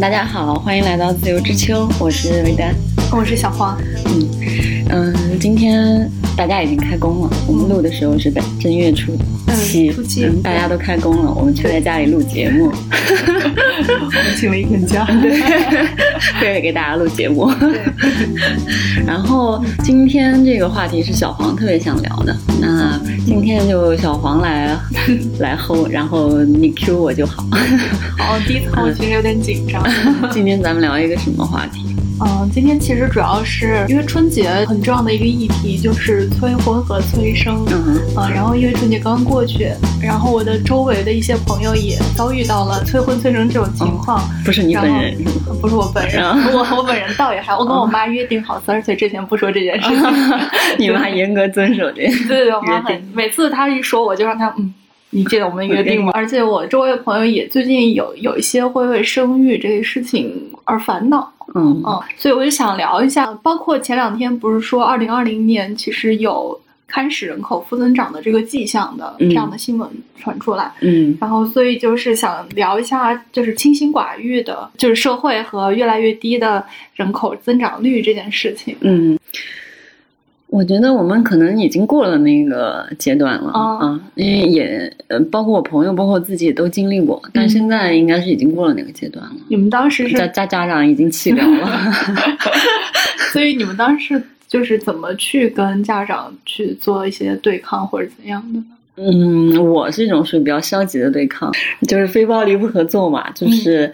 大家好，欢迎来到自由之秋，我是维丹， 我是小花。 今天大家已经开工了，我们录的时候是正月初七，大家都开工了，我们却在家里录节目。 我们请了一天假， 对，给大家录节目。然后今天这个话题是小黄特别想聊的，那今天就小黄来 hold， 然后你 Q 我就好。 好，第一次我其实有点紧张。 今天咱们聊一个什么话题？ 今天其实主要是因为春节很重要的一个议题就是催婚和催生。然后因为春节刚刚过去，然后我的周围的一些朋友也遭遇到了催婚催生这种情况。 不是你本人？ 不是我本人，我本人倒也还，我跟我妈约定好30岁之前不说这件事情。 你妈严格遵守这个。 对，我妈每次她一说我就让她你记得我们约定吗？而且我周围的朋友也最近有一些会为生育这个事情而烦恼。所以我就想聊一下，包括前2天不是说2020年其实有开始人口负增长的这个迹象的这样的新闻传出来。然后所以就是想聊一下就是清心寡欲的就是社会和越来越低的人口增长率这件事情。 我觉得我们可能已经过了那个阶段了因为也包括我朋友包括我自己也都经历过，但现在应该是已经过了那个阶段了。 你们当时是家长已经弃掉了。 所以你们当时就是怎么去跟家长去做一些对抗或者怎样的？ 我是一种属于比较消极的对抗，就是非暴力不合作嘛，就是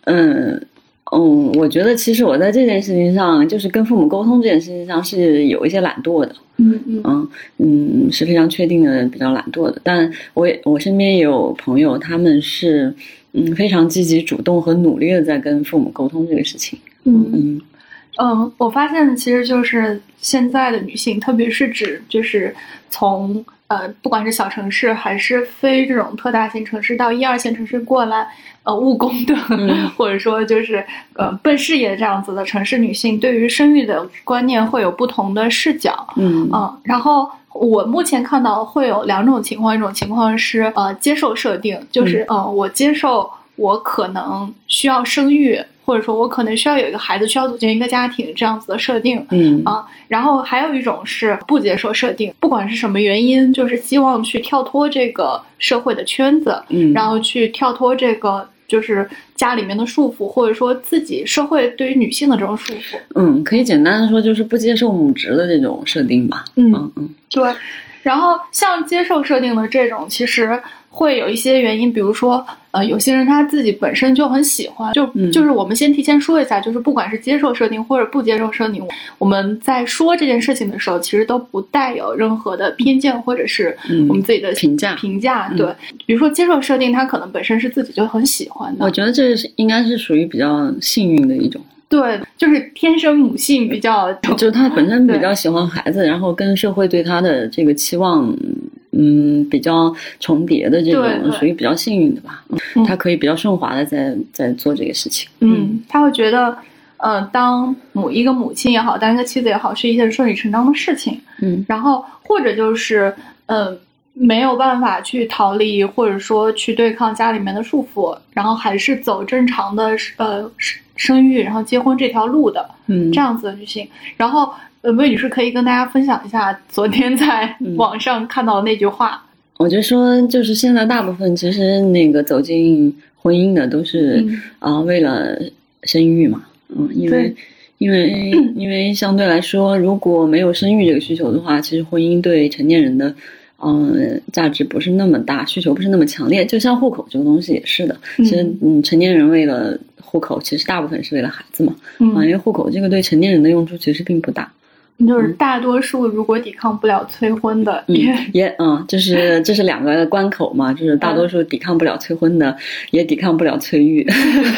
我觉得其实我在这件事情上，就是跟父母沟通这件事情上是有一些懒惰的。是非常确定的比较懒惰的。但我身边也有朋友，他们是非常积极主动和努力的在跟父母沟通这个事情。 我发现其实就是现在的女性，特别是指就是从不管是小城市还是非这种特大型城市到1、2线城市过来务工的，或者说就是奔事业这样子的城市女性，对于生育的观念会有不同的视角。然后我目前看到会有2种情况，一种情况是接受设定，就是我接受我可能需要生育，或者说我可能需要有一个孩子，需要组建一个家庭这样子的设定。然后还有一种是不接受设定，不管是什么原因，就是希望去跳脱这个社会的圈子，然后去跳脱这个就是家里面的束缚，或者说自己社会对于女性的这种束缚。 可以简单的说就是不接受母职的这种设定吧。 对。然后像接受设定的这种其实会有一些原因，比如说有些人他自己本身就很喜欢，就是我们先提前说一下，就是不管是接受设定或者不接受设定，我们在说这件事情的时候其实都不带有任何的偏见或者是我们自己的评价。对，比如说接受设定他可能本身是自己就很喜欢的， 我觉得这应该是属于比较幸运的一种。 对，就是天生母性比较， 就是他本身比较喜欢孩子，然后跟社会对他的这个期望比较重叠的这种，属于比较幸运的吧。他可以比较顺滑的在做这个事情。 他会觉得当一个母亲也好，当一个妻子也好，是一件顺理成章的事情。然后或者就是没有办法去逃离或者说去对抗家里面的束缚，然后还是走正常的生育然后结婚这条路的这样子的女性。然后魏女士可以跟大家分享一下昨天在网上看到的那句话。 我就说就是现在大部分其实那个走进婚姻的都是为了生育嘛。因为相对来说如果没有生育这个需求的话，其实婚姻对成年人的价值不是那么大，需求不是那么强烈。就像户口这个东西也是的，其实成年人为了户口其实大部分是为了孩子嘛。因为户口这个对成年人的用处其实并不大。 就是大多数如果抵抗不了催婚的这是2个关口嘛，就是大多数抵抗不了催婚的也抵抗不了催育。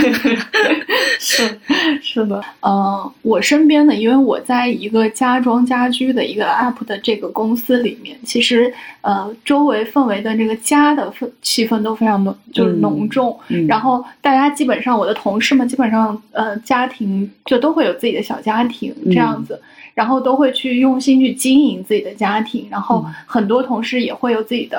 是的。我身边的，因为我在一个家装家居的一个 app 的这个公司里面，其实周围氛围的这个家的气氛都非常就是浓重。然后大家基本上我的同事们基本上家庭就都会有自己的小家庭这样子。然后都会去用心去经营自己的家庭，然后很多同事也会有自己的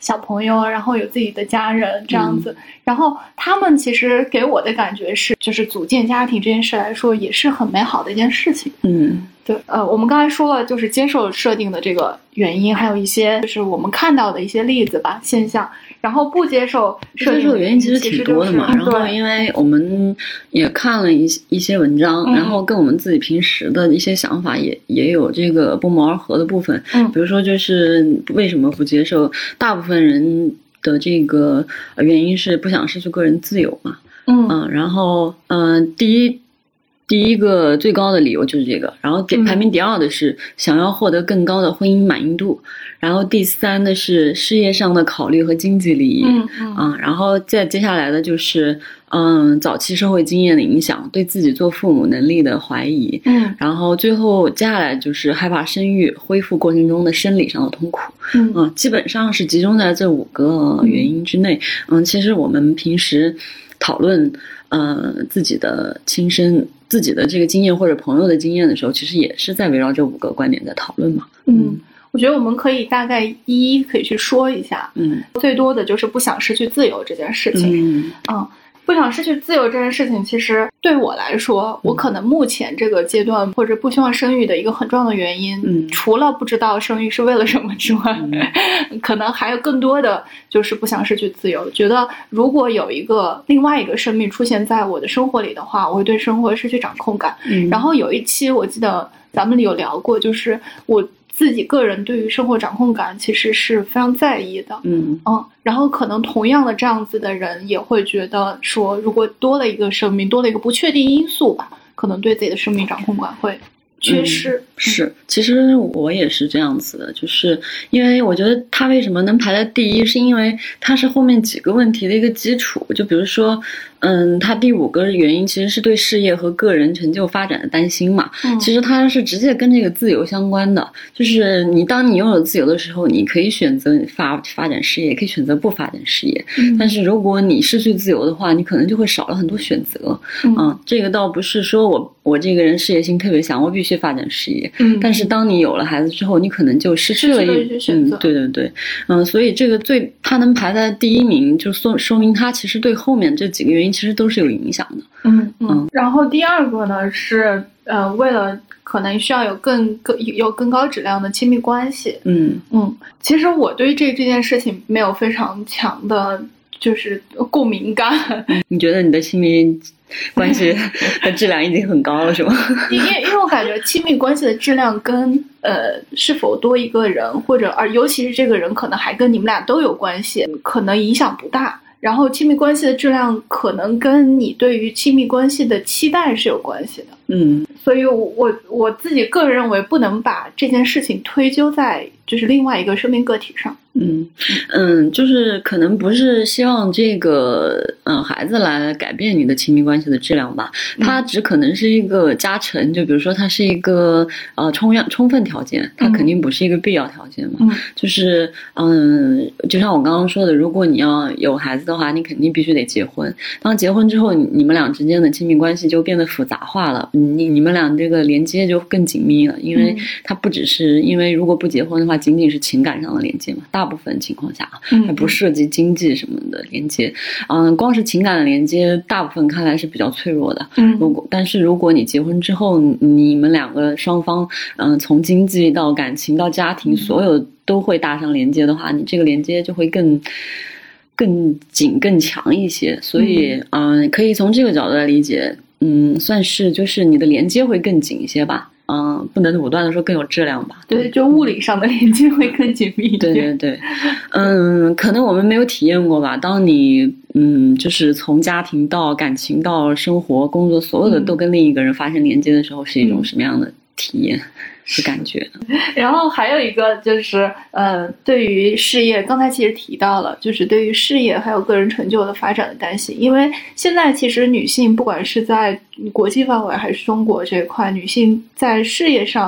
小朋友，然后有自己的家人这样子，然后他们其实给我的感觉是，就是组建家庭这件事来说，也是很美好的一件事情。对，我们刚才说了，就是接受设定的这个原因，还有一些就是我们看到的一些例子吧，现象。然后不接受设定的原因其实挺多的嘛。然后因为我们也看了一些文章，然后跟我们自己平时的一些想法也有这个不谋而合的部分。比如说就是为什么不接受，大部分人的这个原因是不想失去个人自由嘛。然后第一个最高的理由就是这个，然后排名第二的是想要获得更高的婚姻满意度，然后第三的是事业上的考虑和经济利益。然后再接下来的就是早期社会经验的影响，对自己做父母能力的怀疑。然后最后接下来就是害怕生育，恢复过程中的生理上的痛苦。基本上是集中在这5个原因之内。其实我们平时讨论自己的自己的这个经验或者朋友的经验的时候，其实也是在围绕这5个观点在讨论嘛。 我觉得我们可以大概可以去说一下。最多的就是不想失去自由这件事情。不想失去自由这件事情，其实对我来说，我可能目前这个阶段或者不希望生育的一个很重要的原因，除了不知道生育是为了什么之外，可能还有更多的就是不想失去自由。觉得如果有另外一个生命出现在我的生活里的话，我会对生活失去掌控感。然后有一期我记得咱们有聊过，就是我自己个人对于生活掌控感其实是非常在意的。然后可能同样的这样子的人也会觉得说，如果多了一个生命，多了一个不确定因素吧，可能对自己的生命掌控感会缺失。 是，其实我也是这样子的，就是因为我觉得他为什么能排在第一，是因为他是后面几个问题的一个基础。就比如说他第5个原因其实是对事业和个人成就发展的担心嘛。其实它是直接跟这个自由相关的，就是当你拥有自由的时候，你可以选择发展事业，也可以选择不发展事业。但是如果你失去自由的话，你可能就会少了很多选择。这个倒不是说我这个人事业心特别强，我必须发展事业。但是当你有了孩子之后，你可能就失去了一些选择。 对。所以这个他能排在第1名，就说明他其实对后面这几个原因其实都是有影响的。 然后第2个呢是为了可能需要有更高质量的亲密关系。其实我对这件事情没有非常强的就是共鸣感。 你觉得你的亲密关系的质量已经很高了是吗？ 因为我感觉亲密关系的质量跟是否多一个人，或者尤其是这个人可能还跟你们俩都有关系，可能影响不大。然后亲密关系的质量可能跟你对于亲密关系的期待是有关系的。所以我自己个人认为不能把这件事情推究在就是另外一个生命个体上。 就是可能不是希望这个孩子来改变你的亲密关系的质量吧，它只可能是一个加成。就比如说它是一个充分条件，它肯定不是一个必要条件嘛。就是就像我刚刚说的，如果你要有孩子的话，你肯定必须得结婚。当结婚之后，你们俩之间的亲密关系就变得复杂化了，你们俩这个连接就更紧密了，因为它不只是因为如果不结婚的话，仅仅是情感上的连接嘛，大部分情况下还不涉及经济什么的连接。光是情感的连接，大部分看来是比较脆弱的。但是如果你结婚之后，你们两个双方从经济到感情到家庭，所有都会搭上连接的话，你这个连接就会更紧更强一些。所以可以从这个角度来理解，算是就是你的连接会更紧一些吧。不能武断的说更有质量吧。 对，就物理上的连接会更紧密一点。 对，可能我们没有体验过吧。当你就是从家庭到感情到生活工作，所有的都跟另一个人发生连接的时候，是一种什么样的体验？是感觉。 然后还有一个就是对于事业，刚才其实提到了，就是对于事业还有个人成就的发展的担心。因为现在其实女性不管是在国际范围还是中国这一块，女性在事业上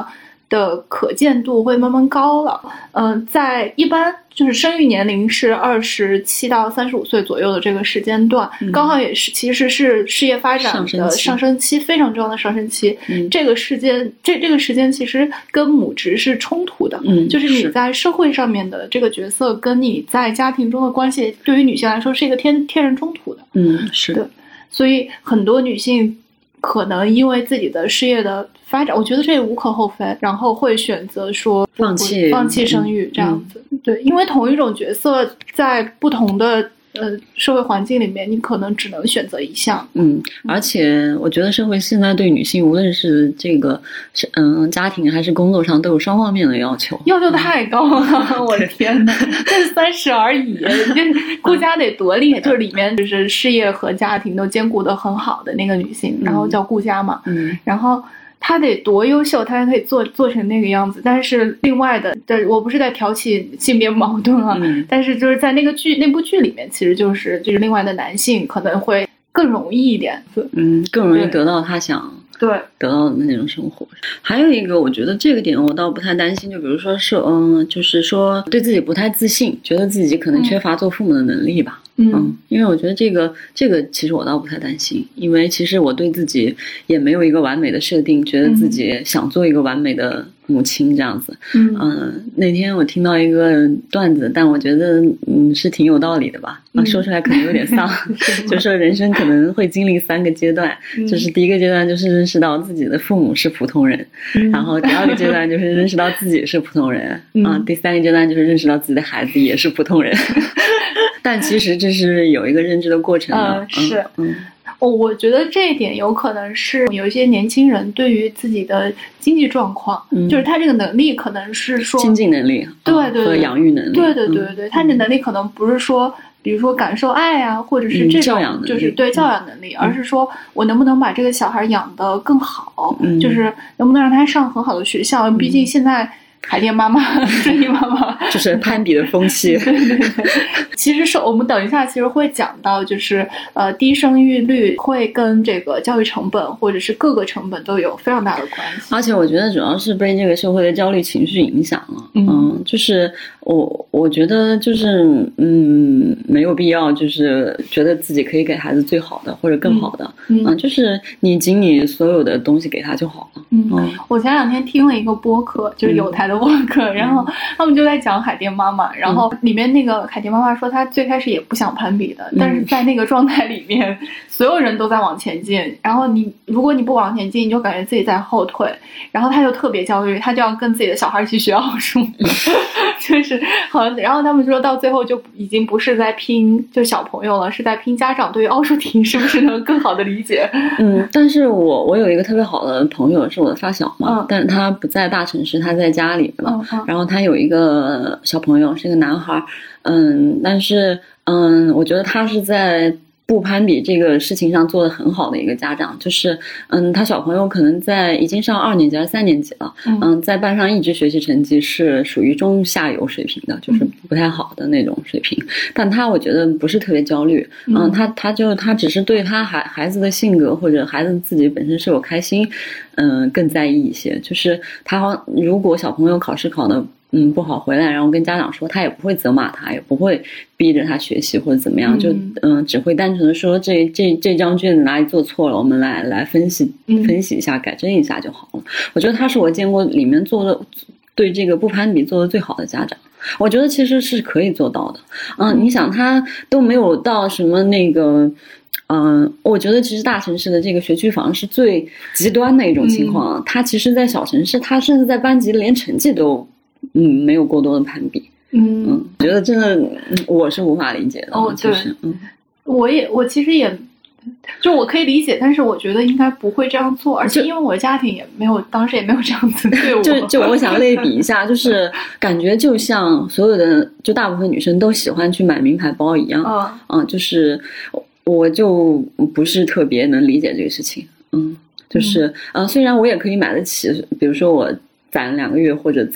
的可见度会慢慢高了。在一般就是生育年龄是27到35岁左右的这个时间段，刚好也是其实是事业发展的上升期，非常重要的上升期。这个时间其实跟母职是冲突的，就是你在社会上面的这个角色跟你在家庭中的关系，对于女性来说是一个天然冲突的。 是对，所以很多女性可能因为自己的事业的发展，我觉得这也无可厚非，然后会选择说放弃生育这样子。对，因为同一种角色在不同的社会环境里面，你可能只能选择一项。 而且我觉得社会现在对女性，无论是这个家庭还是工作上，都有双方面的要求太高了。我的天哪，这是30而已，这顾家得多厉害，就是里面就是事业和家庭都兼顾得很好的那个女性，然后叫顾家嘛。然后她得多优秀，她才可以做成那个样子。但是另外的，我不是在挑起性别矛盾啊，但是就是在那部剧里面，其实就是另外的男性可能会更容易一点， 更容易得到他想得到的那种生活。还有一个，我觉得这个点我倒不太担心，就比如说是就是说对自己不太自信，觉得自己可能缺乏做父母的能力吧。因为我觉得这个其实我倒不太担心，因为其实我对自己也没有一个完美的设定，觉得自己想做一个完美的母亲这样子。那天我听到一个段子，但我觉得是挺有道理的吧。说出来可能有点丧，就说人生可能会经历3个阶段，就是第一个阶段就是认识到自己的父母是普通人，然后第2个阶段就是认识到自己是普通人，第3个阶段就是认识到自己的孩子也是普通人。但其实这是有一个认知的过程的。 我觉得这一点有可能是有一些年轻人对于自己的经济状况，就是他这个能力可能是说经济能力， 对和养育能力， 对，他的能力可能不是说比如说感受爱啊，或者是这种就是对教养能力，而是说我能不能把这个小孩养得更好，就是能不能让他上很好的学校。毕竟现在海淀妈妈、顺义妈妈就是攀比的风气。 对，其实是我们等一下其实会讲到，就是低生育率会跟这个教育成本或者是各个成本都有非常大的关系。 而且我觉得主要是被这个社会的焦虑情绪影响了。就是我觉得就是没有必要就是觉得自己可以给孩子最好的或者更好的。就是你尽你所有的东西给他就好了。 我前2天听了一个播客，就是有台的播客，然后他们就在讲海淀妈妈，然后里面那个海淀妈妈说她最开始也不想攀比的，但是在那个状态里面所有人都在往前进，然后如果你不往前进，你就感觉自己在后退，然后她就特别焦虑，她就要跟自己的小孩一起学奥数。就是好像，然后他们说到最后就已经不是在拼就小朋友了，是在拼家长对于奥数题是不是能更好的理解。 但是我有一个特别好的朋友是我的发小嘛，但是他不在大城市，他在家里嘛。然后他有一个小朋友是一个男孩，但是我觉得他是在不攀比这个事情上做得很好的一个家长，就是他小朋友可能已经上2年级还是3年级了，在班上一直学习成绩是属于中下游水平的，就是不太好的那种水平，但他我觉得不是特别焦虑。他只是对他孩子的性格或者孩子自己本身是否开心更在意一些，就是他如果小朋友考试考的不好回来，然后跟家长说，他也不会责骂他，也不会逼着他学习或者怎么样，就只会单纯的说这张卷子哪里做错了，我们来分析一下，改正一下就好了。我觉得他是我见过里面做的对这个不攀比做的最好的家长。我觉得其实是可以做到的。你想他都没有到什么那个。我觉得其实大城市的这个学区房是最极端的一种情况。他其实在小城市，他甚至在班级连成绩都没有过多的攀比。觉得真的我是无法理解的。就是我其实也就我可以理解，但是我觉得应该不会这样做，而且因为我的家庭当时也没有这样子对我。 就我想类比一下，就是感觉就像所有的就大部分女生都喜欢去买名牌包一样。就是我就不是特别能理解这个事情。就是虽然我也可以买得起，比如说我攒2个月或者攒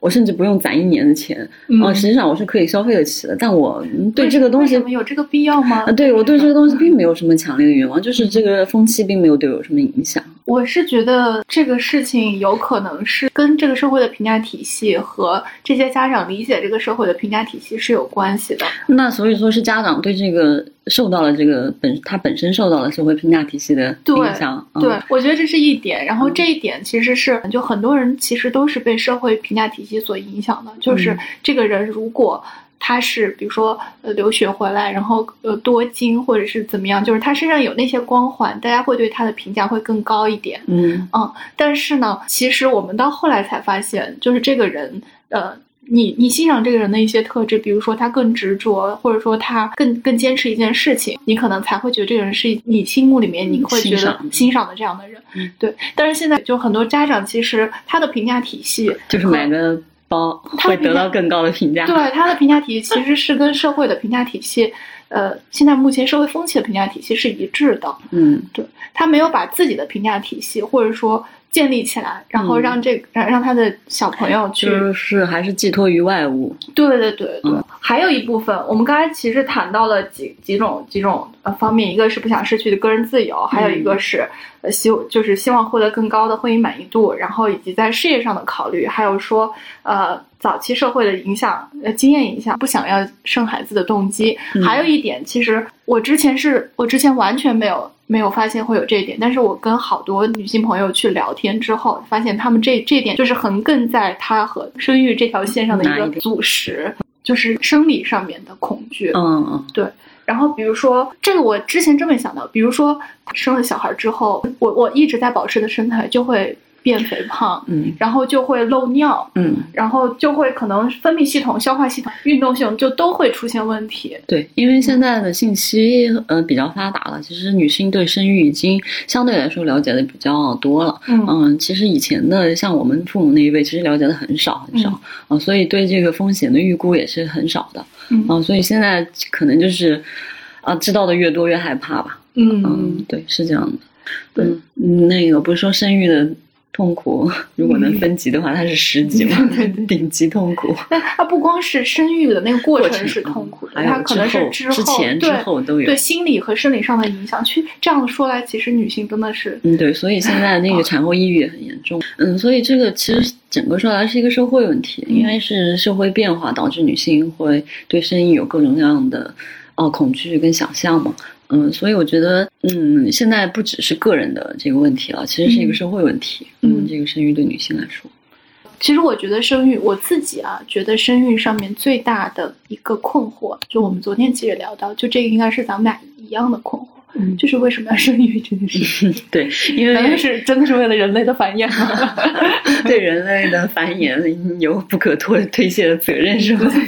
我甚至不用攒1年的钱，实际上我是可以消费得起的。但我对这个东西为什么有这个必要吗？ 对，我对这个东西并没有什么强烈的愿望，就是这个风气并没有对我有什么影响。 我是觉得这个事情有可能是跟这个社会的评价体系和这些家长理解这个社会的评价体系是有关系的。 那所以说是家长对这个受到了这个他本身受到了社会评价体系的影响。 对，我觉得这是一点。然后这一点其实是就很多人其实都是被社会评价体系所影响的，就是这个人如果他是比如说留学回来，然后多金或者是怎么样，就是他身上有那些光环，大家会对他的评价会更高一点。但是呢，其实我们到后来才发现，就是这个人你欣赏这个人的一些特质，比如说他更执着，或者说他更坚持一件事情，你可能才会觉得这个人是你心目里面你会觉得欣赏的这样的人。对。但是现在就很多家长其实他的评价体系就是买个包会得到更高的评价。 对，他的评价体系其实是跟社会的评价体系现在目前社会风气的评价体系是一致的。对，他没有把自己的评价体系或者说建立起来，然后让他的小朋友去， 就是还是寄托于外物。 对。还有一部分，我们刚才其实谈到了几种方面，一个是不想失去的个人自由，还有一个是就是希望获得更高的婚姻满意度，然后以及在事业上的考虑，还有说早期社会的影响经验影响，不想要生孩子的动机。还有一点，其实我之前完全没有发现会有这一点，但是我跟好多女性朋友去聊天之后，发现他们这点就是横亘在她和生育这条线上的一个阻石，就是生理上面的恐惧。对。然后比如说这个我之前真没想到，比如说生了小孩之后，我一直在保持的身材就会变肥胖，然后就会漏尿，然后就会可能分泌系统、消化系统、运动系统就都会出现问题。 对，因为现在的信息比较发达了，其实女性对生育已经相对来说了解的比较多了。其实以前的像我们父母那一辈，其实了解的很少，所以对这个风险的预估也是很少的。所以现在可能就是知道的越多越害怕吧。对，是这样的。那个不是说生育的痛苦如果能分级的话，它是10级嘛，顶级痛苦。 但它不光是生育的那个过程是痛苦的，它可能是之前之后都有， 对心理和生理上的影响。这样说来，其实女性真的是对，所以现在那个产后抑郁也很严重。所以这个其实整个说来是一个社会问题，因为是社会变化导致女性会对生育有各种各样的恐惧跟想象嘛。所以我觉得，现在不只是个人的这个问题了，其实是一个社会问题。这个生育对女性来说， 其实我觉得生育，我自己觉得生育上面最大的一个困惑，就我们昨天其实也聊到，就这个应该是咱们俩一样的困惑。就是为什么要生育这件事情？ 对，因为真的是为了人类的繁衍吗？ 对人类的繁衍有不可推卸的责任，是吧？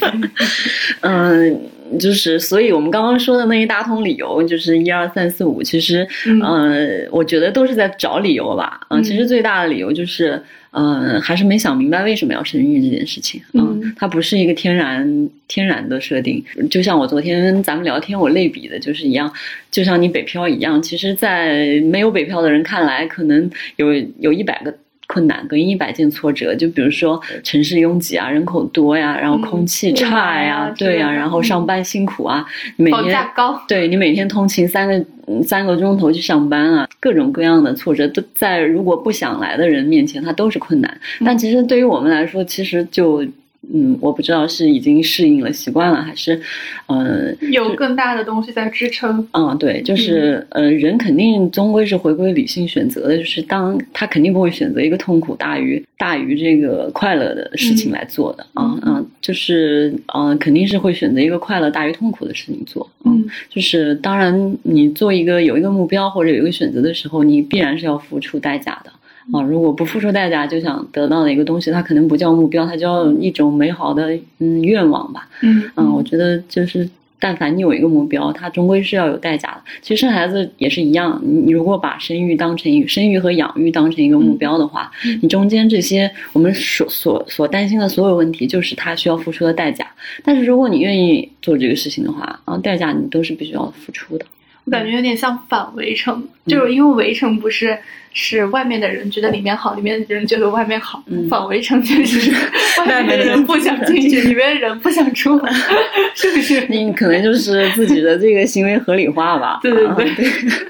就是所以我们刚刚说的那一大通理由，就是1、2、3、4、5，其实我觉得都是在找理由吧。其实最大的理由就是还是没想明白为什么要生育这件事情。它不是一个天然的设定。就像我昨天咱们聊天我类比的就是一样，就像你北漂一样，其实在没有北漂的人看来，可能有100个困难跟100件挫折，就比如说城市拥挤啊，人口多呀，然后空气差呀，对呀，然后上班辛苦啊，你每天房价高， 对你每天通勤3个钟头去上班啊，各种各样的挫折都在如果不想来的人面前，它都是困难。但其实对于我们来说，其实就我不知道是已经适应了习惯了，还是有更大的东西在支撑。 对，就是人肯定终归是回归理性选择的，就是当他肯定不会选择一个痛苦大于这个快乐的事情来做的。就是肯定是会选择一个快乐大于痛苦的事情做。就是当然你有一个目标或者有一个选择的时候，你必然是要付出代价的。如果不付出代价就想得到的一个东西，它可能不叫目标，它叫一种美好的愿望吧。我觉得就是但凡你有一个目标，它终归是要有代价的。其实生孩子也是一样，你如果把生育和养育当成一个目标的话，你中间这些我们所担心的所有问题，就是它需要付出的代价。但是如果你愿意做这个事情的话，代价你都是必须要付出的。 我感觉有点像反围城，就是因为围城不是外面的人觉得里面好，里面的人觉得外面好，反围城就是外面的人不想进去，里面的人不想出来，是不是？ 你可能就是自己的这个行为合理化吧。 对对对。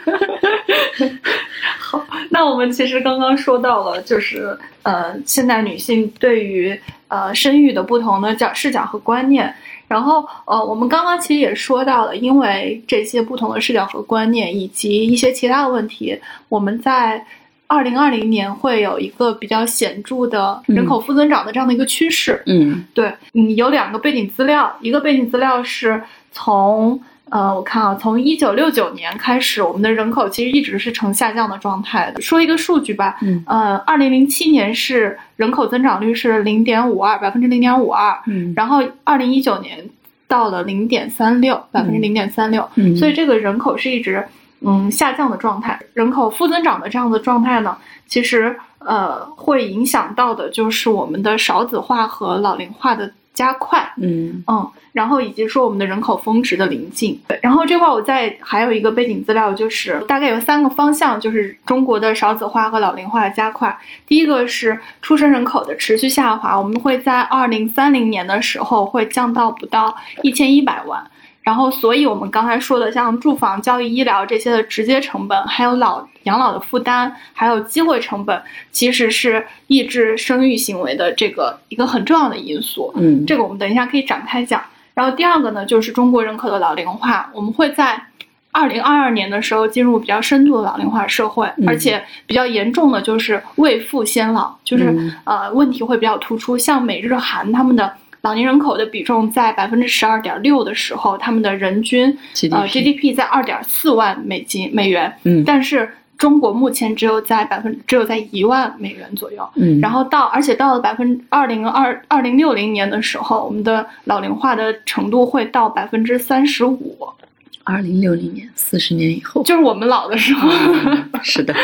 好，那我们其实刚刚说到了，就是现代女性对于生育的不同的视角和观念。然后我们刚刚其实也说到了，因为这些不同的视角和观念以及一些其他的问题，我们在2020年会有一个比较显著的人口负增长的这样的一个趋势。对，有2个背景资料，一个背景资料是从我看啊，从1969年开始，我们的人口其实一直是呈下降的状态的。说一个数据吧，2007年是人口增长率是0.52%，然后2019年到了0.36%，所以这个人口是一直下降的状态。人口负增长的这样的状态呢，其实会影响到的就是我们的少子化和老龄化的加快，然后以及说我们的人口峰值的临近。然后这块我还有一个背景资料，就是大概有3个方向，就是中国的少子化和老龄化的加快。第一个是出生人口的持续下滑，我们会在2030年的时候会降到不到1100万。然后所以我们刚才说的像住房、教育、医疗这些的直接成本，还有养老的负担，还有机会成本，其实是抑制生育行为的这个一个很重要的因素。这个我们等一下可以展开讲。然后第二个呢，就是中国人口的老龄化，我们会在2022年的时候进入比较深度的老龄化社会，而且比较严重的就是未富先老，就是问题会比较突出。像美日韩他们的老年人口的比重在12.6%的时候，他们的人均GDP 在2.4万美元，但是中国目前只有在1万美元左右，然后而且到了2060年的时候，我们的老龄化的程度会到35%。 2060年，40年以后， 就是我们老的时候。 是的，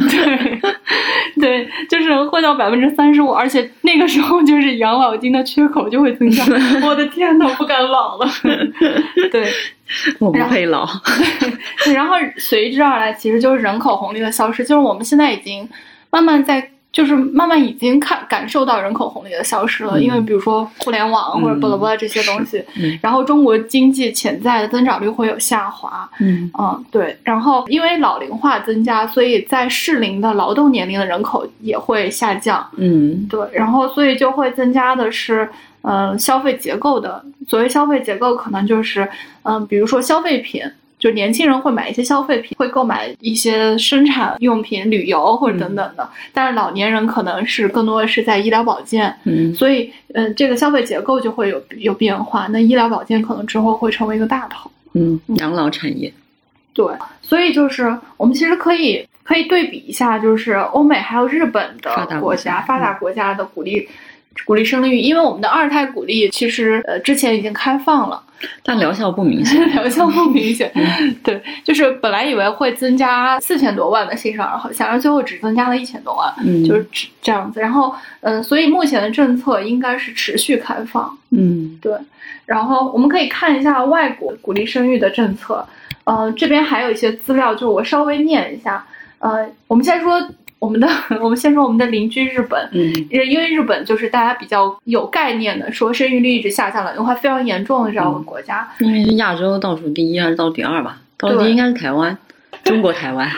对，就是会到35%，而且那个时候就是养老金的缺口就会增加。我的天哪，不敢老了。对， 我不配老。 对，然后随之而来，其实就是人口红利的消失，就是我们现在已经慢慢已经感受到人口红利的消失了，因为比如说互联网或者巴拉巴拉这些东西，然后中国经济潜在的增长率会有下滑，对，然后因为老龄化增加，所以在适龄的劳动年龄的人口也会下降，对，然后所以就会增加的是消费结构的，所谓消费结构可能就是比如说消费品。就年轻人会买一些消费品，会购买一些生产用品、旅游或者等等的，但是老年人可能是更多的是在医疗保健，所以这个消费结构就会有变化。那医疗保健可能之后会成为一个大头， 养老产业。 对，所以就是我们其实可以对比一下，就是欧美还有日本的发达国家的鼓励生育，因为我们的2胎鼓励其实之前已经开放了。 但疗效不明显， 对，就是本来以为会增加4000多万的新生儿，好像最后只增加了1000多万，就是这样子。然后，所以目前的政策应该是持续开放，对。然后我们可以看一下外国鼓励生育的政策，这边还有一些资料，就我稍微念一下，我们先说。我们先说我们的邻居日本，因为日本就是大家比较有概念的，说生育率一直下降，老龄化非常严重的这样的国家。 因为是亚洲倒数第一还是倒数第2吧？倒数第一应该是台湾，中国台湾。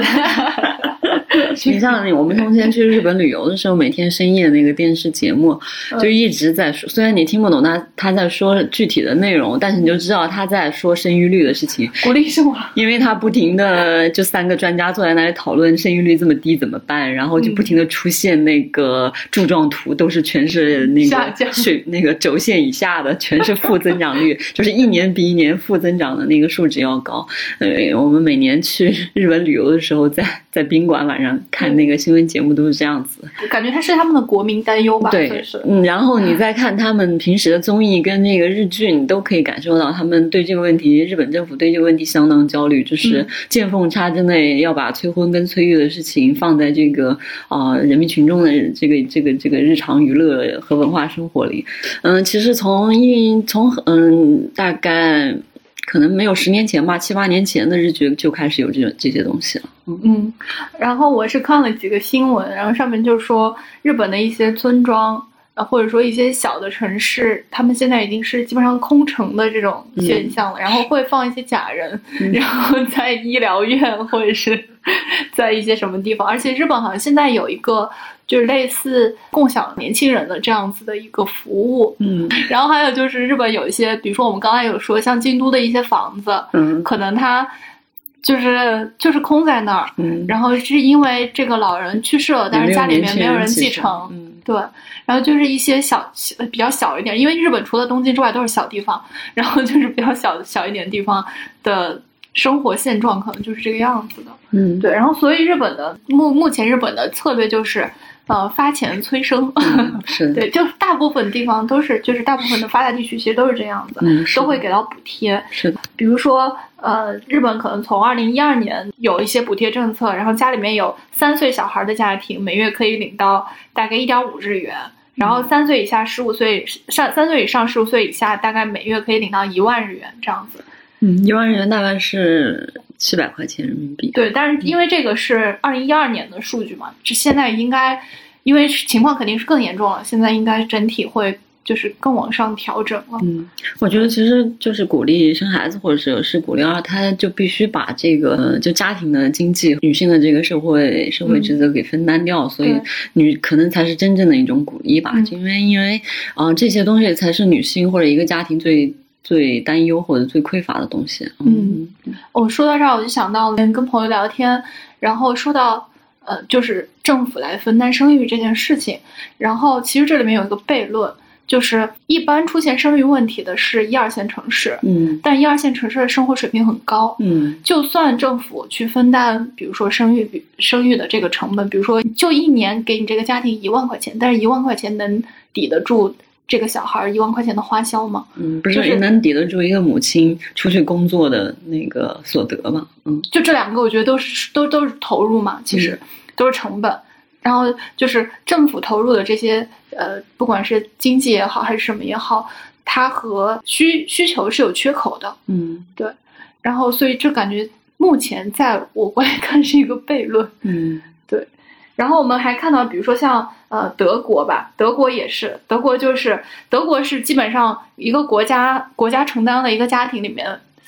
你像我们从前去日本旅游的时候，每天深夜那个电视节目就一直在说，虽然你听不懂他在说具体的内容，但是你就知道他在说生育率的事情， 鼓励生娃。因为他不停的就3个专家坐在那里讨论生育率这么低怎么办，然后就不停的出现那个柱状图，都是全是那个轴线以下的，全是负增长率，就是一年比一年负增长的那个数值要高。我们每年去日本旅游的时候，在宾馆晚上看那个新闻节目都是这样子， 感觉它是他们的国民担忧吧。 对，然后你再看他们平时的综艺跟那个日剧，你都可以感受到他们对这个问题，日本政府对这个问题相当焦虑，就是见缝插针的要把催婚跟催育的事情放在这个人民群众的这个日常娱乐和文化生活里。其实从大概可能没有10年前吧，7、8年前的日剧就开始有这些东西了。 然后我是看了几个新闻，然后上面就说日本的一些村庄或者说一些小的城市，他们现在已经是基本上空城的这种现象了，然后会放一些假人，然后在医疗院或者是在一些什么地方，而且日本好像现在有一个就是类似共享年轻人的这样子的一个服务，然后还有就是日本有一些，比如说我们刚才有说像京都的一些房子，可能它就是空在那儿，然后是因为这个老人去世了，但是家里面没有人继承，对，然后就是一些比较小一点，因为日本除了东京之外都是小地方，然后就是比较小一点地方的生活现状可能就是这个样子的，对，然后所以日本的目前日本的策略就是发钱催生， 是对，就大部分地方都是，就是大部分的发达地区其实都是这样子，都会给到补贴， 是的， 比如说日本可能从2012年有一些补贴政策，然后家里面有3岁小孩的家庭每月可以领到大概1.5日元，然后3岁以下3岁以上15岁以下大概每月可以领到1万日元这样子。 1万日元大概是700块钱人民币。 对，但是因为这个是2012年的数据嘛，这现在应该因为情况肯定是更严重了，现在应该整体会就是更往上调整了。 我觉得其实就是鼓励生孩子，或者是鼓励二胎，就必须把这个就家庭的经济、女性的这个社会职责给分担掉，所以可能才是真正的一种鼓励吧。因为这些东西才是女性或者一个家庭最担忧或者最匮乏的东西。 我说到这儿，我就想到跟朋友聊天，然后说到就是政府来分担生育这件事情，然后其实这里面有一个悖论，就是一般出现生育问题的是1、2线城市，但1、2线城市的生活水平很高，就算政府去分担，比如说生育的这个成本，比如说就1年给你这个家庭1万块钱，但是1万块钱能抵得住这个小孩1万块钱的花销吗？ 不是也能抵得住一个母亲出去工作的那个所得吗？ 就这2个，我觉得都是投入嘛，其实都是成本。然后就是政府投入的这些不管是经济也好还是什么也好，它和需求是有缺口的。对。然后所以这感觉目前在我国来看是一个悖论。对。然后我们还看到，比如说像德国吧，德国也是，德国是基本上一个国家承担了一个家庭里面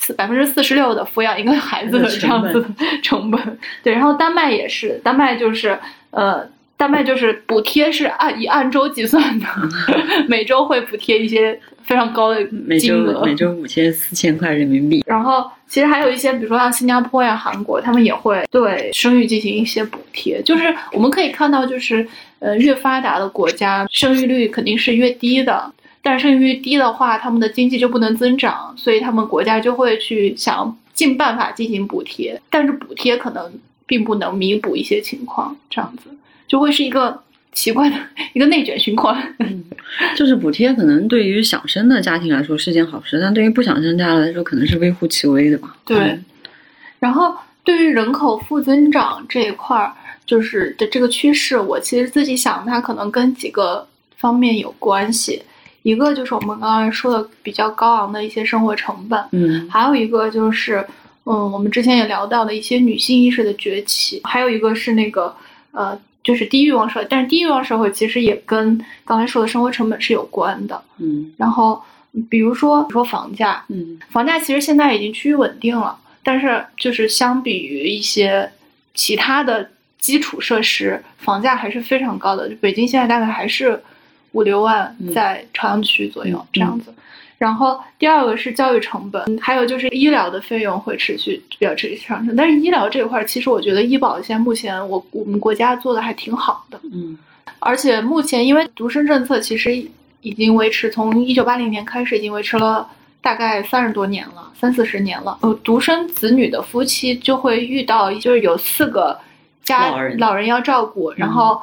46%的抚养一个孩子的这样子的成本。对，然后丹麦也是，丹麦就是补贴是以按周计算的，每周会补贴一些非常高的金额， 每周5400块人民币。 然后其实还有一些，比如说像新加坡呀、韩国，他们也会对生育进行一些补贴。就是我们可以看到，就是越发达的国家生育率肯定是越低的，但是生育率低的话，他们的经济就不能增长，所以他们国家就会去想尽办法进行补贴，但是补贴可能并不能弥补一些情况，这样子就会是一个奇怪的一个内卷循环。 就是补贴可能对于想生的家庭来说是件好事，但对于不想生家来说可能是微乎其微的吧。 对。然后对于人口负增长这一块就是的这个趋势，我其实自己想它可能跟几个方面有关系。一个就是我们刚才说的比较高昂的一些生活成本，还有一个就是我们之前也聊到的一些女性意识的崛起，还有一个是那个就是低欲望社会，但是低欲望社会其实也跟刚才说的生活成本是有关的。然后比如说房价，房价其实现在已经趋于稳定了，但是就是相比于一些其他的基础设施，房价还是非常高的。北京现在大概还是5、6万在朝阳区左右这样子。然后第二个是教育成本，还有就是医疗的费用会持续上升。但是医疗这块其实我觉得医保现在目前我们国家做的还挺好的。而且目前因为独生政策其实已经维持，从1980年开始已经维持了大概30多年了，30-40年了。独生子女的夫妻就会遇到就是有4个老人要照顾，然后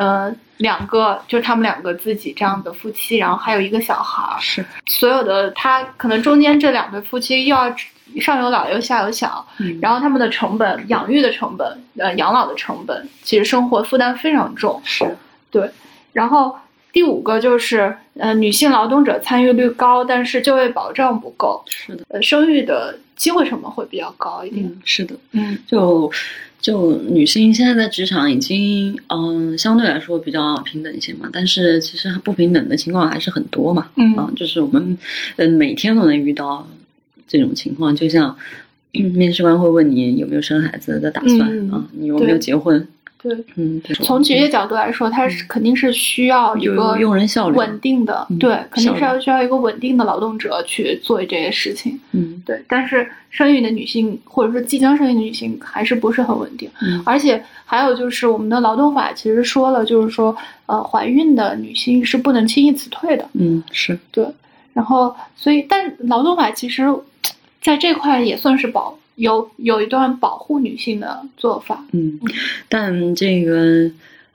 2个就是他们2个自己这样的夫妻，然后还有1个小孩， 是所有的他可能中间这2对夫妻又要上有老又下有小，然后他们的成本、养育的成本、养老的成本，其实生活负担非常重。 是， 对。然后第5个就是女性劳动者参与率高，但是就业保障不够。 是的， 生育的机会成本会比较高一点。 是的，就女性现在在职场已经相对来说比较平等一些嘛，但是其实不平等的情况还是很多嘛。就是我们每天都能遇到这种情况，就像面试官会问你有没有生孩子的打算你有没有结婚。 对，从职业角度来说，它是肯定是需要一个用人效率稳定的，对，肯定是需要一个稳定的劳动者去做这些事情。对。但是生育的女性或者说即将生育的女性还是不是很稳定，而且还有就是我们的劳动法其实说了，就是说怀孕的女性是不能轻易辞退的。 是对。然后所以，但劳动法其实在这块也算是有一段保护女性的做法。 但这个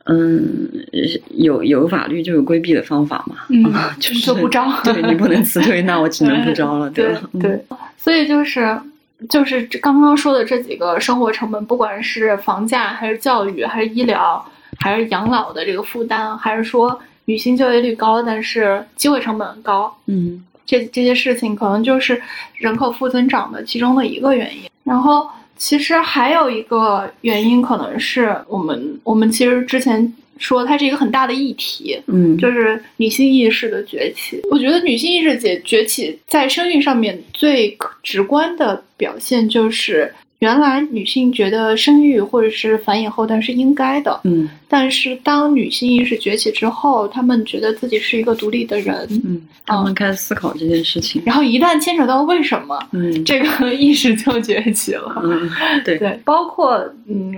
有法律就有规避的方法嘛。 就不招。 对，你不能辞退，那我只能不招了。 对。所以就是刚刚说的这几个生活成本，不管是房价还是教育还是医疗还是养老的这个负担，还是说女性就业率高但是机会成本高，这些事情可能就是人口负增长的其中的一个原因。然后其实还有一个原因，可能是我们其实之前说它是一个很大的议题，就是女性意识的崛起。我觉得女性意识崛起在生育上面最直观的表现就是原来女性觉得生育或者是繁衍后代是应该的，但是当女性意识崛起之后，她们觉得自己是一个独立的人， 她们开始思考这件事情， 然后一旦牵扯到为什么，这个意识就崛起了。对，包括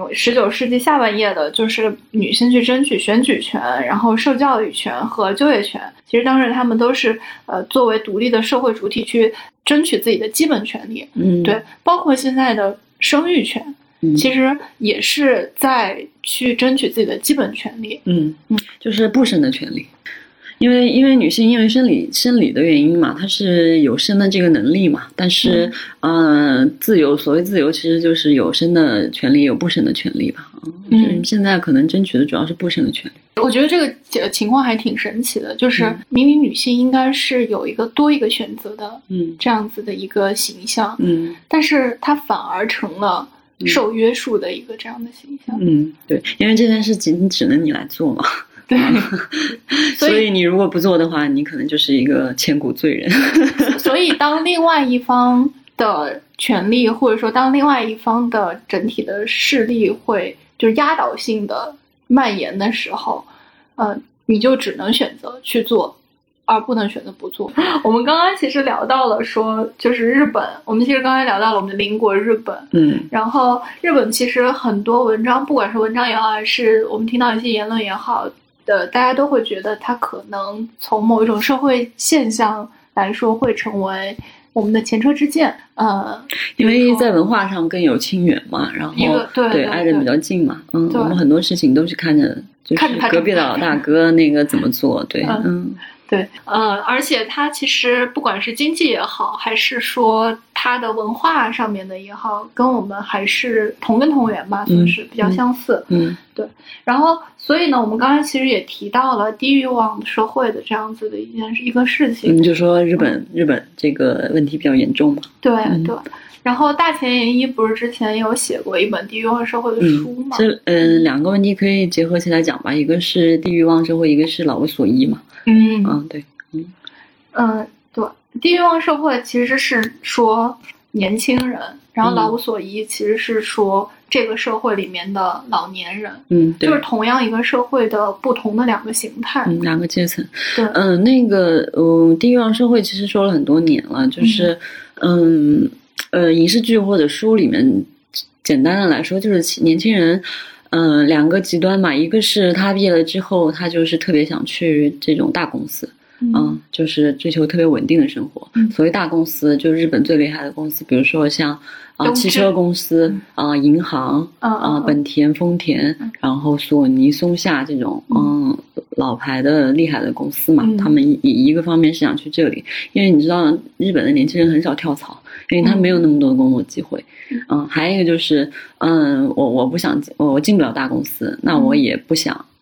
19世纪下半叶的，就是女性去争取选举权，然后受教育权和就业权。其实当时她们都是作为独立的社会主体去争取自己的基本权利。对，包括现在的生育权，其实也是在去争取自己的基本权利。 就是不生的权利。因为女性因为生理的原因嘛，她是有生的这个能力嘛，但是所谓自由其实就是有生的权利有不生的权利吧。现在可能争取的主要是不生的权利。 我觉得这个情况还挺神奇的，就是明明女性应该是有多一个选择的这样子的一个形象，但是她反而成了受约束的一个这样的形象。 对，因为这件事情只能你来做嘛。 对， 所以你如果不做的话，你可能就是一个千古罪人。 所以当另外一方的权利，或者说当另外一方的整体的势力会就是压倒性的蔓延的时候，你就只能选择去做，而不能选择不做。我们刚刚其实聊到了说，就是日本，我们其实刚才聊到了我们的邻国日本，然后日本其实很多文章，不管是文章也好，还是我们听到一些言论也好的，大家都会觉得它可能从某一种社会现象来说会成为我们的前车之鉴。 因为在文化上更有亲缘嘛，然后对挨着比较近嘛。我们很多事情都是看着就是隔壁的老大哥那个怎么做。对， 对，而且它其实不管是经济也好，还是说它的文化上面的也好，跟我们还是同根同源吧，算是比较相似。对。然后，所以呢，我们刚才其实也提到了低欲望社会的这样子的一个事情。 就说日本这个问题比较严重嘛。 对。然后大前研一不是之前有写过一本低欲望社会的书吗？ 两个问题可以结合起来讲吧，一个是低欲望社会，一个是老无所依嘛。对， 对，低欲望社会其实是说年轻人，然后老无所依其实是说这个社会里面的老年人。就是同样一个社会的不同的两个形态， 两个阶层。 对， 那个低欲望社会其实说了很多年了，就是影视剧或者书里面，简单的来说就是年轻人。两个极端嘛，一个是他毕业了之后，他就是特别想去这种大公司，就是追求特别稳定的生活。所谓大公司，就是日本最厉害的公司，比如说像汽车公司银行本田、丰田，然后索尼、松下这种老牌的厉害的公司嘛，他们一个方面是想去这里，因为你知道日本的年轻人很少跳槽，因为他没有那么多的工作机会。还有一个就是我不想我进不了大公司，那我也不想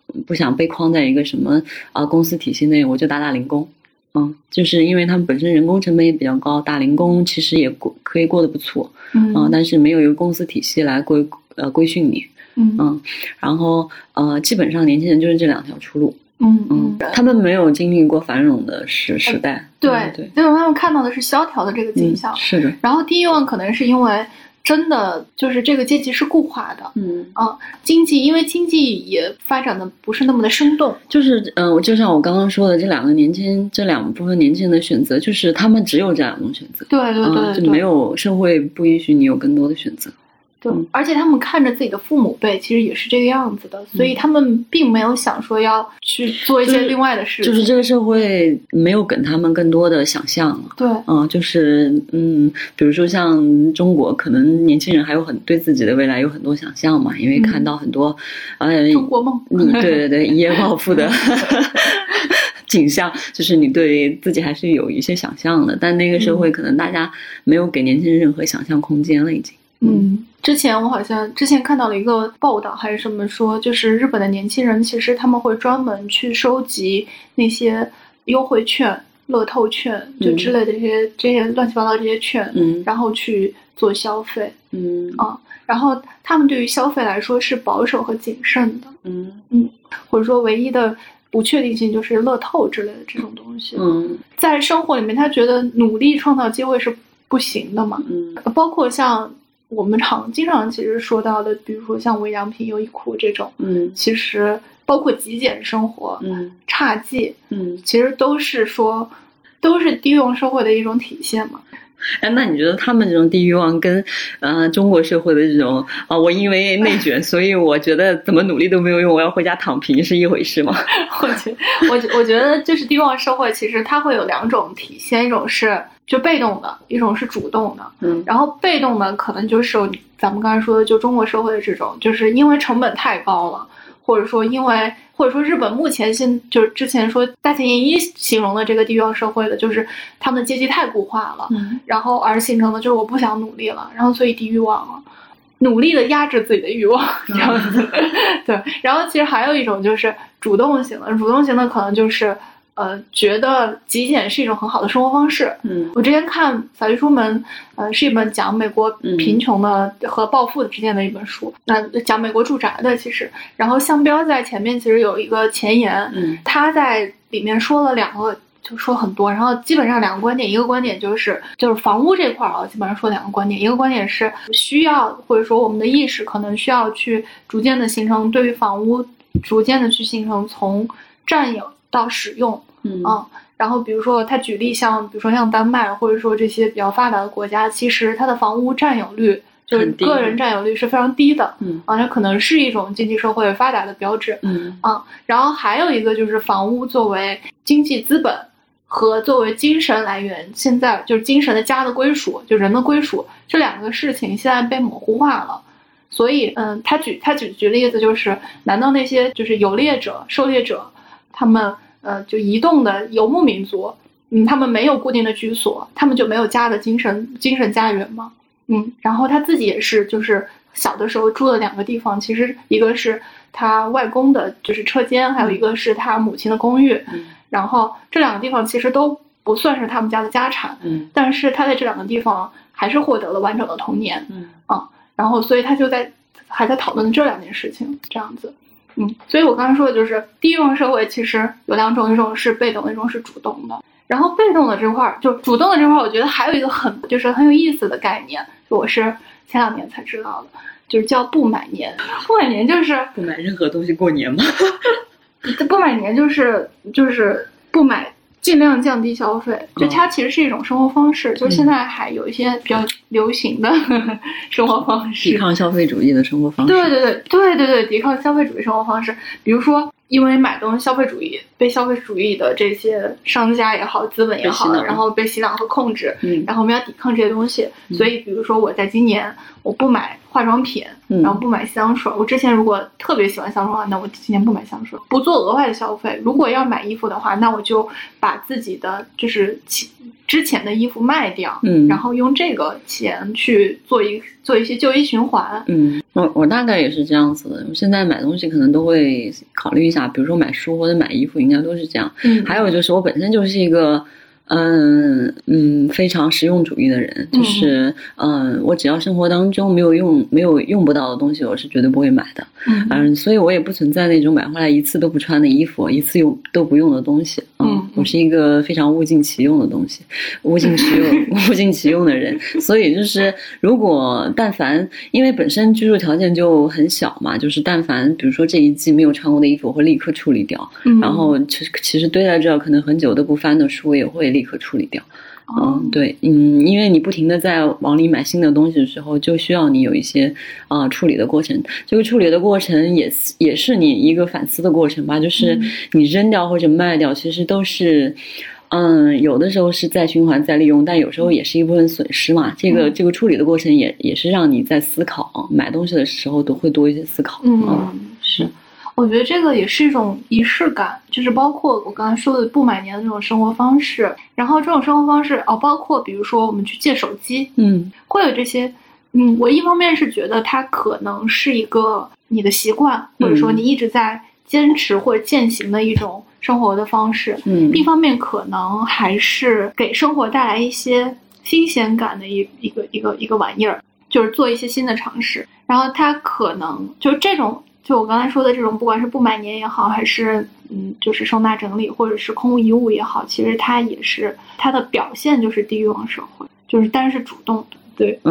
不想被框在一个什么公司体系内，我就打零工。就是因为他们本身人工成本也比较高，打零工其实也可以过得不错，但是没有一个公司体系来规训你，然后基本上年轻人就是这两条出路，他们没有经历过繁荣的时代， 对，因为他们看到的是萧条的这个景象， 是的。然后低欲望可能是因为真的就是这个阶级是固化的，经济因为经济也发展的不是那么的生动， 就是就像我刚刚说的，这两部分年轻人的选择，就是他们只有这两种选择， 对， 就没有社会不允许你有更多的选择。 对，而且他们看着自己的父母辈其实也是这个样子的，所以他们并没有想说要去做一些另外的事情， 就是这个社会没有给他们更多的想象了。 对， 就是比如说像中国，可能年轻人还有对自己的未来有很多想象嘛，因为看到很多中国梦， 对一夜暴富的景象，就是你对自己还是有一些想象的，但那个社会可能大家没有给年轻人任何想象空间了，已经。 之前看到了一个报道还是什么说，就是日本的年轻人其实他们会专门去收集那些优惠券、乐透券就之类的这些乱七八糟这些券，然后去做消费，然后他们对于消费来说是保守和谨慎的，或者说唯一的不确定性就是乐透之类的这种东西，在生活里面他觉得努力创造机会是不行的嘛，包括像我们经常其实说到的，比如说像无印良品、优衣库这种，其实包括极简生活，侘寂，其实都是低欲望社会的一种体现嘛。 那你觉得他们这种低欲望跟中国社会的这种我因为内卷，所以我觉得怎么努力都没有用，我要回家躺平是一回事吗？ 我觉得就是低欲望社会，其实它会有两种体现，一种是就被动的，一种是主动的。然后被动的可能就是咱们刚才说的，就中国社会的这种，就是因为成本太高了，或者说日本目前就是之前说大前研一形容的这个低欲望社会的，就是他们的阶级太固化了，然后而形成的就是我不想努力了，然后所以低欲望了，努力的压制自己的欲望，这样子。对，然后其实还有一种就是主动型的可能就是觉得极简是一种很好的生活方式。我之前看《法律出门》，是一本讲美国贫穷的和暴富之间的一本书。那讲美国住宅的，其实，然后向标在前面其实有一个前言，他在里面说了两个，就说很多，然后基本上两个观点，一个观点就是房屋这块基本上说两个观点，一个观点是需要或者说我们的意识可能需要去逐渐的形成对于房屋逐渐的去形成从占有到使用。然后比如说他举例比如说像丹麦或者说这些比较发达的国家，其实它的房屋占有率就是个人占有率是非常低的，那可能是一种经济社会发达的标志，然后还有一个就是房屋作为经济资本和作为精神来源，现在就是精神的家的归属，就人的归属，这两个事情现在被模糊化了。所以他举例子就是，难道那些就是游猎者、狩猎者，他们就移动的游牧民族，他们没有固定的居所，他们就没有家的精神家园吗？然后他自己也是，就是小的时候住的两个地方，其实一个是他外公的就是车间，还有一个是他母亲的公寓，然后这两个地方其实都不算是他们家的家产，但是他在这两个地方还是获得了完整的童年，然后所以他就还在讨论这两件事情，这样子。所以我刚才说的就是低欲望社会其实有两种，一种是被动的，一种是主动的。然后被动的这块，就主动的这块，我觉得还有一个很有意思的概念，我是前2年才知道的，就是叫不买年。不买年就是不买任何东西过年吗？ 不买年就是不买，尽量降低消费，就它其实是一种生活方式，就现在还有一些比较流行的生活方式， 抵抗消费主义的生活方式。 对，抵抗消费主义生活方式。比如说，因为买东西被消费主义的这些商家也好，资本也好，然后被洗脑和控制，然后我们要抵抗这些东西。所以，比如说我在今年我不买化妆品，然后不买香水。我之前如果特别喜欢香水的话，那我今年不买香水，不做额外的消费。如果要买衣服的话，那我就把自己的就是之前的衣服卖掉，然后用这个钱去做一些旧衣循环。 我大概也是这样子的。我现在买东西可能都会考虑一下，比如说买书或者买衣服，应该都是这样。还有就是我本身就是一个非常实用主义的人，就是我只要生活当中没有用不到的东西，我是绝对不会买的。所以我也不存在那种买回来一次都不穿的衣服，一次都不用的东西。我是一个非常物尽其用的东西，物尽其用的人。所以就是如果但凡因为本身居住条件就很小嘛，就是但凡比如说这一季没有穿过的衣服，我会立刻处理掉。然后其实堆在这儿可能很久都不翻的书也会立刻处理掉。对，因为你不停的在往里买新的东西的时候，就需要你有一些处理的过程。这个处理的过程也是你一个反思的过程吧，就是你扔掉或者卖掉，其实都是有的时候是再循环再利用，但有时候也是一部分损失嘛。这个处理的过程也是让你在思考，买东西的时候都会多一些思考。 是。我觉得这个也是一种仪式感，就是包括我刚才说的不买年的这种生活方式，然后这种生活方式包括比如说我们去借手机，会有这些，我一方面是觉得它可能是一个你的习惯，或者说你一直在坚持或者践行的一种生活的方式，一方面可能还是给生活带来一些新鲜感的一个玩意儿，就是做一些新的尝试，然后它可能就这种。就我刚才说的这种，不管是不买年也好，还是就是收纳整理，或者是空无一物也好，其实它也是它的表现，就是低欲望社会，就是但是主动的，对，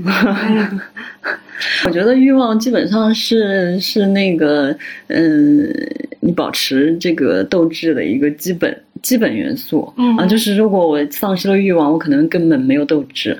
我觉得欲望基本上是那个你保持这个斗志的一个基本元素。就是如果我丧失了欲望，我可能根本没有斗志。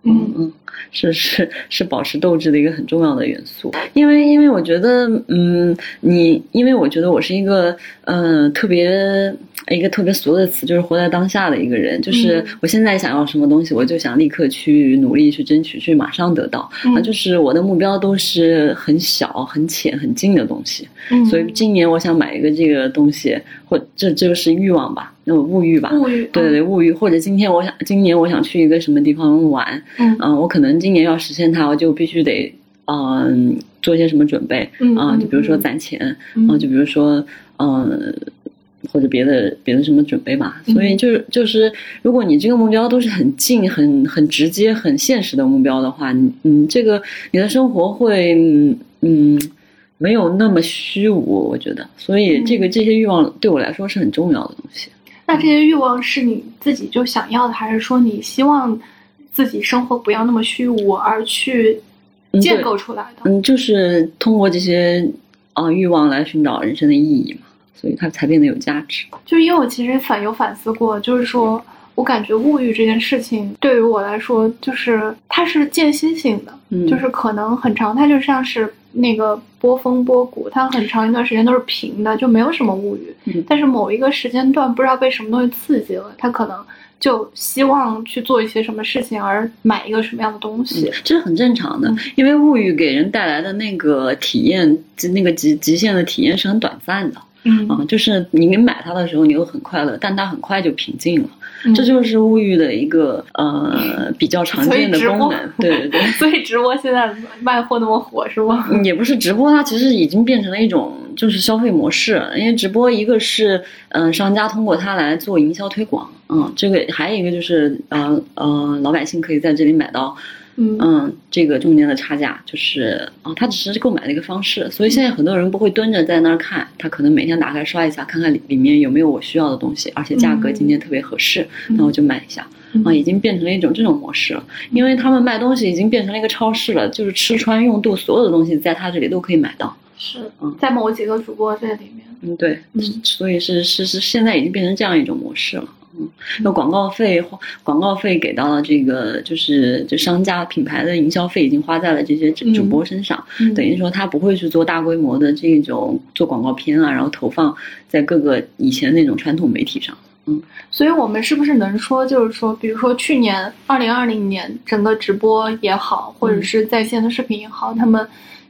是保持斗志的一个很重要的元素，因为我觉得，因为我觉得我是一个特别俗的词，就是活在当下的一个人，就是我现在想要什么东西，我就想立刻去努力去争取，去马上得到。就是我的目标都是很小、很浅、很近的东西。所以今年我想买一个这个东西，这就是欲望吧。物欲吧，对，物欲，或者今年我想去一个什么地方玩，我可能今年要实现它，我就必须得做一些什么准备就比如说攒钱就比如说或者别的什么准备吧。所以就是如果你这个目标都是很近、很直接、很现实的目标的话，这个你的生活会没有那么虚无，我觉得。所以这些欲望对我来说是很重要的东西。 那这些欲望是你自己就想要的，还是说你希望自己生活不要那么虚无而去建构出来的？ 就是通过这些欲望来寻找人生的意义嘛，所以它才变得有价值。 就是因为我其实反思过，就是说我感觉物欲这件事情对于我来说，就是它是间歇性的，就是可能很长，它就像是那个波峰波谷，它很长一段时间都是平的，就没有什么物欲。但是某一个时间段不知道被什么东西刺激了，它可能就希望去做一些什么事情而买一个什么样的东西。 这是很正常的，因为物欲给人带来的那个体验，那个极限的体验是很短暂的。就是你买它的时候你又很快乐，但它很快就平静了。这就是物欲的一个比较常见的功能。对。 所以直播现在卖货那么火是吗？ 也不是直播，它其实已经变成了一种就是消费模式。因为直播一个是商家通过它来做营销推广，这个还有一个就是老百姓可以在这里买到这个中间的差价，就是它只是购买的一个方式。所以现在很多人不会蹲着在那儿看，他可能每天打开刷一下，看看里面有没有我需要的东西，而且价格今天特别合适，那我就买一下。已经变成了一种这种模式了。因为他们卖东西已经变成了一个超市了，就是吃穿用度所有的东西在他这里都可以买到。 是在某几个主播这里面。 对，所以是现在已经变成这样一种模式了。那广告费给到了这个就商家品牌的营销费已经花在了这些主播身上，等于说他不会去做大规模的这种做广告片然后投放在各个以前那种传统媒体上。 所以我们是不是能说，就是说比如说去年2020年整个直播也好，或者是在线的视频也好，他们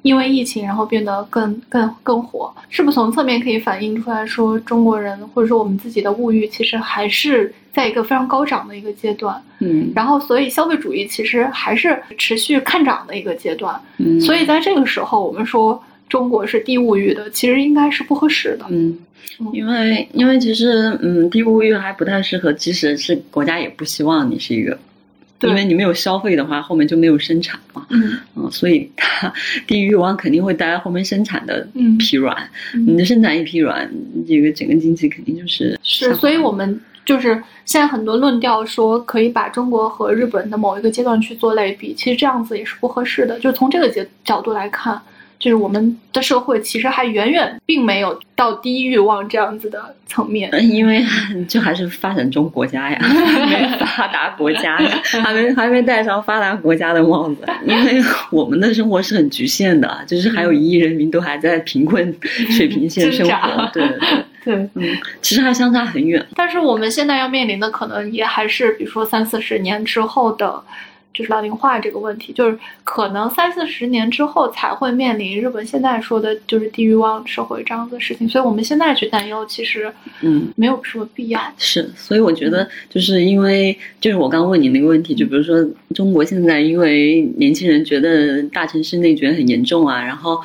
因为疫情然后变得更火，是不是从侧面可以反映出来说中国人或者说我们自己的物欲其实还是在一个非常高涨的一个阶段，然后所以消费主义其实还是持续看涨的一个阶段，所以在这个时候我们说中国是低物欲的，其实应该是不合适的。 因为其实低物欲还不太适合，即使是国家也不希望你是一个，因为你没有消费的话，后面就没有生产嘛。所以它低欲望肯定会带来后面生产的疲软。你的生产一疲软，这个整个经济肯定就是所以我们就是现在很多论调说可以把中国和日本的某一个阶段去做类比，其实这样子也是不合适的。就是从这个角度来看，就是我们的社会其实还远远并没有到低欲望这样子的层面， 因为就还是发展中国家呀，没发达国家呀，还没戴上发达国家的帽子。因为我们的生活是很局限的，就是还有1亿人民都还在贫困水平线生活，对，其实还相差很远。 但是我们现在要面临的可能也还是，比如说30-40年之后的。就是老龄化这个问题，就是可能30-40年之后才会面临日本现在说的就是低欲望社会这样子的事情，所以我们现在去担忧其实没有什么必要。 是，所以我觉得就是因为就是我刚问你那个问题，就比如说中国现在因为年轻人觉得大城市内卷很严重啊，然后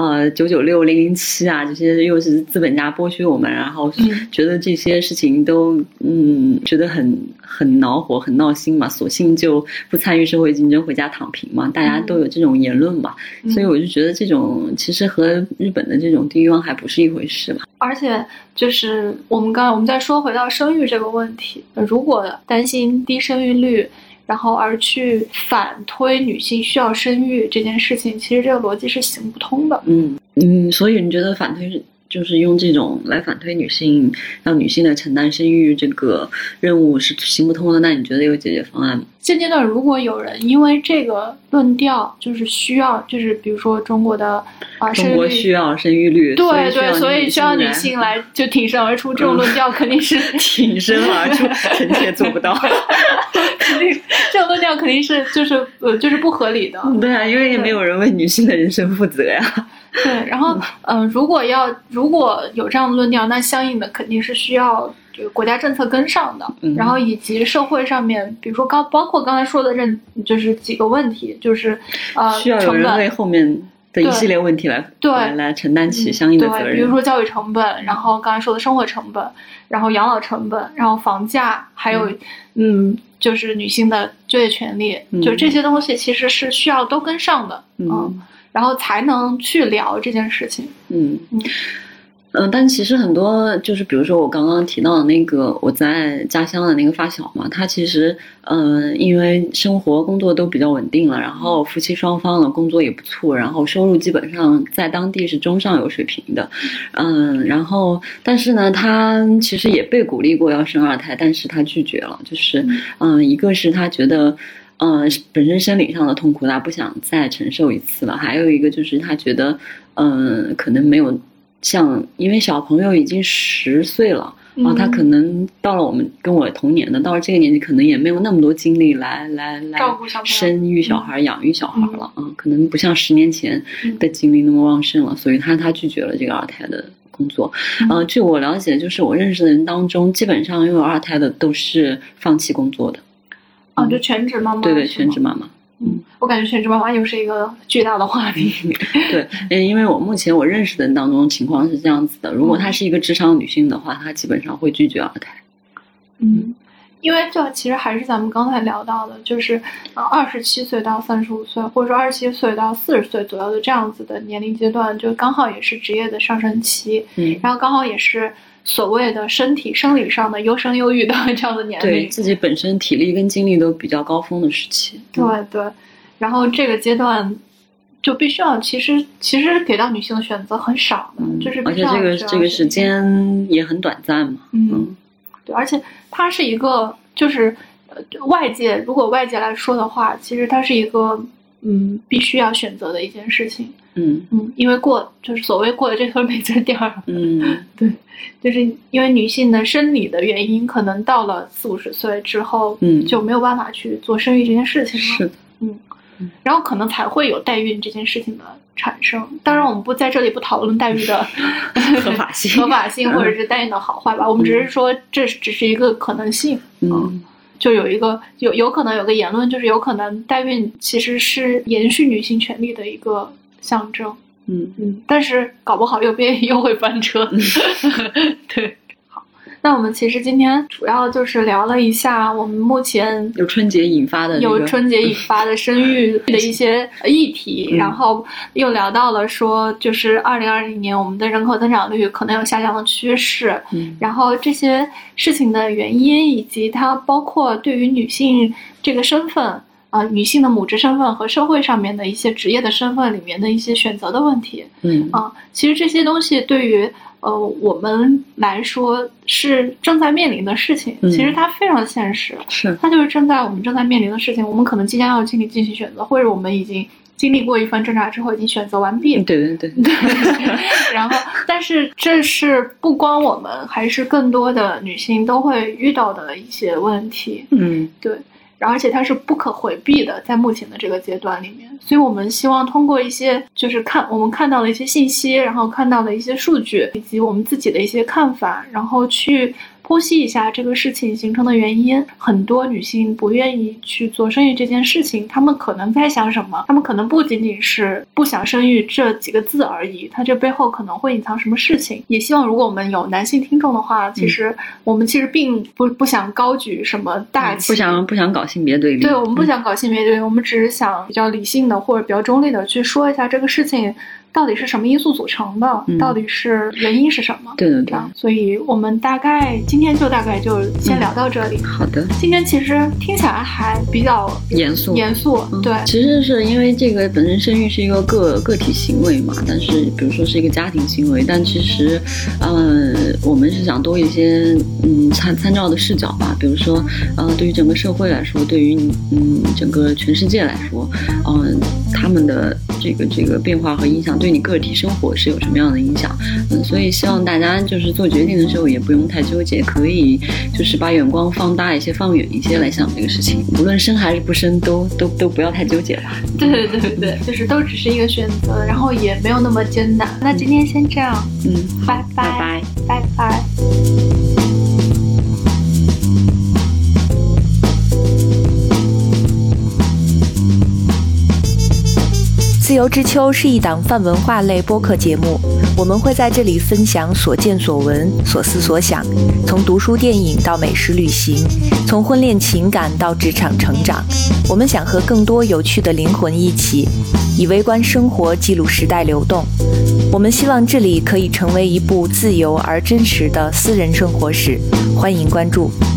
996、007啊，这些又是资本家剥削我们，然后觉得这些事情都觉得很恼火很闹心嘛，索性就不参与社会竞争，回家躺平嘛，大家都有这种言论嘛，所以我就觉得这种其实和日本的这种低欲望还不是一回事嘛。 而且就是我们再说回到生育这个问题，如果担心低生育率，然后而去反推女性需要生育这件事情，其实这个逻辑是行不通的。 所以你觉得反推就是用这种来反推女性，让女性的承担生育这个任务是行不通的，那你觉得有解决方案吗？ 现阶段如果有人因为这个论调就是需要，就是比如说中国的中国需要生育率， 对，所以需要女性来就挺身而出，这种论调肯定是挺身而出，臣妾做不到。 肯定这种论调肯定是就是不合理的。 对啊，因为也没有人为女性的人生负责呀。 对，然后如果有这样的论调，那相应的肯定是需要这个国家政策跟上的，然后以及社会上面，比如说包括刚才说的就是几个问题，就是需要有人为后面的一系列问题来承担起相应的责任。 比如说教育成本，然后刚才说的生活成本，然后养老成本，然后房价，还有就是女性的就业权利，就这些东西其实是需要都跟上的，然后才能去聊这件事情。 但其实很多就是比如说我刚刚提到的那个我在家乡的那个发小嘛，他其实因为生活工作都比较稳定了，然后夫妻双方的工作也不错，然后收入基本上在当地是中上游水平的，然后但是呢他其实也被鼓励过要生2胎，但是他拒绝了，就是一个是他觉得本身生理上的痛苦他不想再承受一次了，还有一个就是他觉得可能没有因为小朋友已经10岁了，他可能到了跟我同年的，到了这个年纪可能也没有那么多精力来照顾小朋友， 生育小孩养育小孩了，可能不像10年前的精力那么旺盛了，所以他拒绝了这个2胎的工作。据我了解，就是我认识的人当中基本上拥有2胎的都是放弃工作的。 就全职妈妈。 对，全职妈妈。 我感觉全职妈妈又是一个巨大的话题。 对，因为目前我认识的人当中情况是这样子的，如果她是一个职场女性的话，她基本上会拒绝2胎。 因为这其实还是咱们刚才聊到的，就是27岁到35岁，或者说27岁到40岁左右的这样子的年龄阶段，就刚好也是职业的上升期，然后刚好也是所谓的生理上的优生优育的这样的年龄， 对自己本身体力跟精力都比较高峰的时期。 对，然后这个阶段就必须要，其实给到女性的选择很少的，就是而且这个时间也很短暂嘛。 对，而且它是一个就是如果外界来说的话，其实它是一个必须要选择的一件事情。因为就是所谓过了这村没这店儿。对，就是因为女性的生理的原因，可能到了40-50岁之后，就没有办法去做生育这件事情了。 是。 然后可能才会有代孕这件事情的产生。当然我们不在这里不讨论代孕的合法性或者是代孕的好坏吧，我们只是说这只是一个可能性。就有可能有个言论，就是有可能代孕其实是延续女性权利的一个象征。但是搞不好右边又会翻车。对，好，那我们其实今天主要就是聊了一下我们目前有春节引发的生育的一些议题，然后又聊到了说就是2020年我们的人口增长率可能有下降的趋势，然后这些事情的原因以及它包括对于女性这个身份女性的母职身份和社会上面的一些职业的身份里面的一些选择的问题。其实这些东西对于我们来说是正在面临的事情，其实它非常现实，它就是我们正在面临的事情，我们可能即将要经历进行选择，或者我们已经经历过一番挣扎之后已经选择完毕。 对然后但是这是不光我们，还是更多的女性都会遇到的一些问题。对，而且它是不可回避的，在目前的这个阶段里面，所以我们希望通过一些就是我们看到的一些信息，然后看到的一些数据，以及我们自己的一些看法，然后去剖析一下这个事情形成的原因。很多女性不愿意去做生育这件事情，她们可能在想什么？她们可能不仅仅是不想生育这几个字而已，它这背后可能会隐藏什么事情。也希望如果我们有男性听众的话，其实我们其实并不想高举什么大旗， 不想搞性别对立。 对，我们不想搞性别对立，我们只是想比较理性的或者比较中立的去说一下这个事情到底是什么因素组成的，到底是原因是什么。 对， 所以我们今天就大概就先聊到这里。 好的， 今天其实听起来还比较严肃。对， 其实是因为这个本身生育是一个个体行为嘛，但是比如说是一个家庭行为，但其实我们是想多一些参照的视角吧，比如说对于整个社会来说，对于整个全世界来说，他们的这个变化和影响对你个体生活是有什么样的影响。所以希望大家就是做决定的时候也不用太纠结，可以就是把眼光放大一些，放远一些来想这个事情，无论生还是不生都不要太纠结吧。 对，就是都只是一个选择，然后也没有那么艰难。那今天先这样，拜拜。 自由之秋是一档泛文化类播客节目，我们会在这里分享所见所闻、所思所想，从读书电影到美食旅行，从婚恋情感到职场成长。我们想和更多有趣的灵魂一起，以微观生活记录时代流动。我们希望这里可以成为一部自由而真实的私人生活史，欢迎关注。